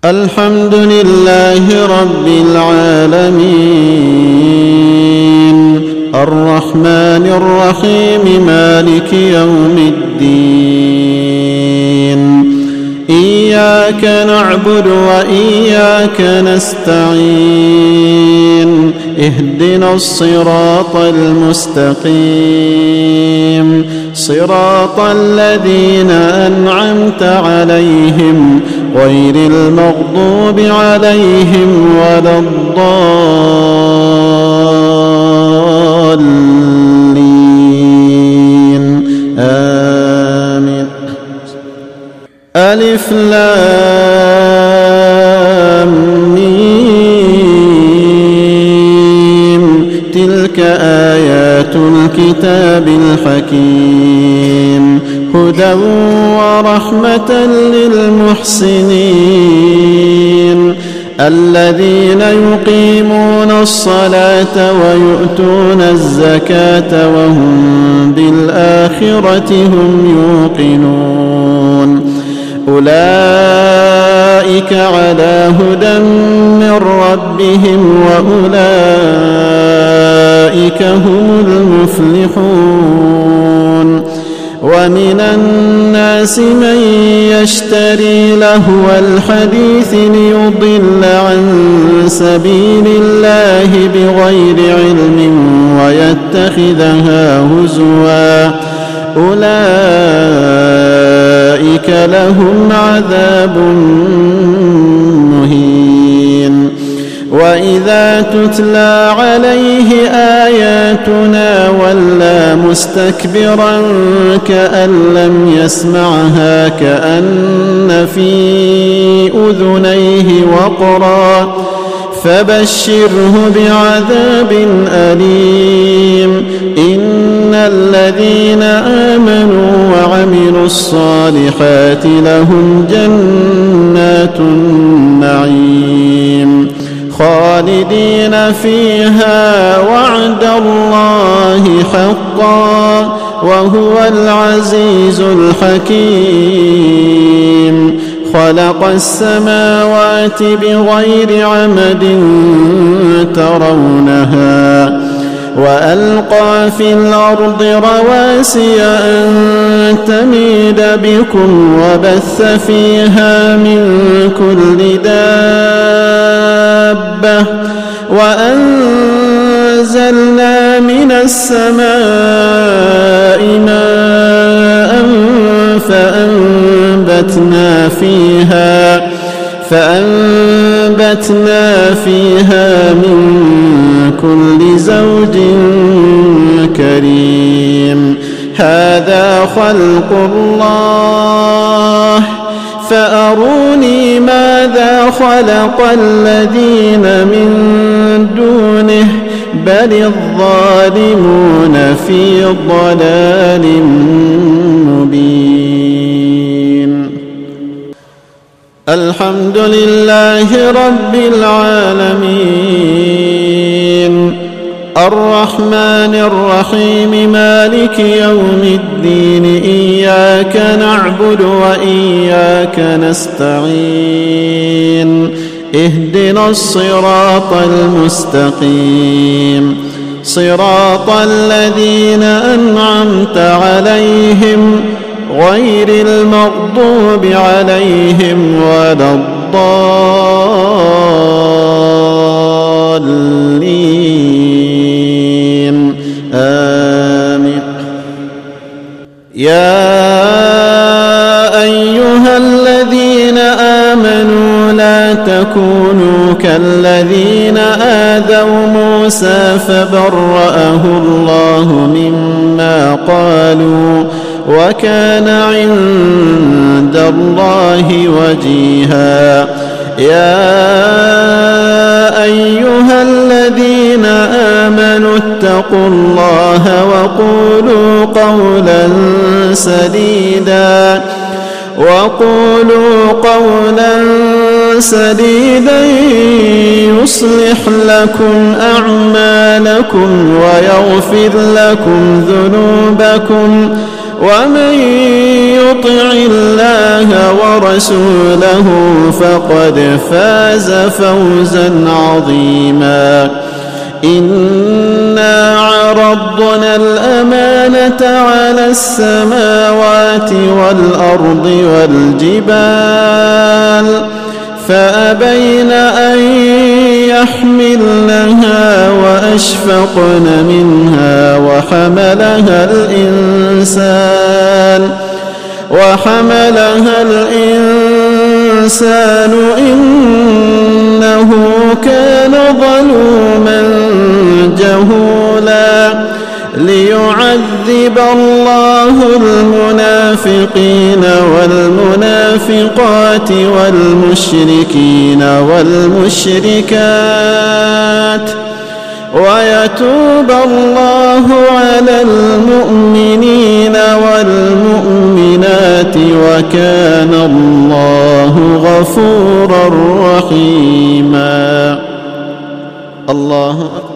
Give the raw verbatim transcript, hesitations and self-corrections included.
الحمد لله رب العالمين الرحمن الرحيم مالك يوم الدين إياك نعبد وإياك نستعين اهدنا الصراط المستقيم صراط الذين أنعمت عليهم غير المغضوب عليهم ولا الضالين آمين. ألف لام ميم تلك آيات الكتاب الحكيم هدى ورحمة للمحسنين الذين يقيمون الصلاة ويؤتون الزكاة وهم بالآخرة هم يوقنون أولئك على هدى من ربهم وأولئك هم المفلحون. ومن الناس من يشتري لهو الحديث ليضل عن سبيل الله بغير علم ويتخذها هزوا أولئك لهم عذاب مهين. وإذا تتلى عليه آياتنا ولى مستكبرا كأن لم يسمعها كأن في أذنيه وقرا فبشره بعذاب أليم. إن الذين آمنوا وعملوا الصالحات لهم جنات النعيم خالدين فيها وعد الله حقا وهو العزيز الحكيم. خلق السماوات بغير عمد ترونها وألقى في الأرض رواسي أن تميد بكم وبث فيها من كل دابة وأنزلنا من السماء ماء فأنبتنا فيها فأنبتنا فيها من كل زوج كريم. هذا خلق الله فأروني ماذا خلق الذين من دونه بل الظالمون في ضلال مبين. الحمد لله رب العالمين الرحمن الرحيم مالك يوم الدين إياك نعبد وإياك نستعين اهدنا الصراط المستقيم صراط الذين أنعمت عليهم غير المغضوب عليهم ولا الضالين آمين. يا أيها الذين آمنوا لا تكونوا كالذين آذوا موسى فبرأه الله مما قالوا وكان عند الله وجيها. يا أيها الذين آمنوا اتقوا الله وقولوا قولا سديدا وقولوا قولا سديدا يصلح لكم أعمالكم ويغفر لكم ذنوبكم ومن يطع الله ورسوله فقد فاز فوزا عظيما. إنا عرضنا الأمانة على السماوات والأرض والجبال فأبين أن يحملنها وأشفقن منها وحملها الإنسان وحملها الإنسان إنه كان ظلوما جهولا. ليعذب الله المنافقين والمنافقات والمشركين والمشركات ويتوب الله على المؤمنين والمؤمنات وكان الله غفورا رحيما. الله أكبر.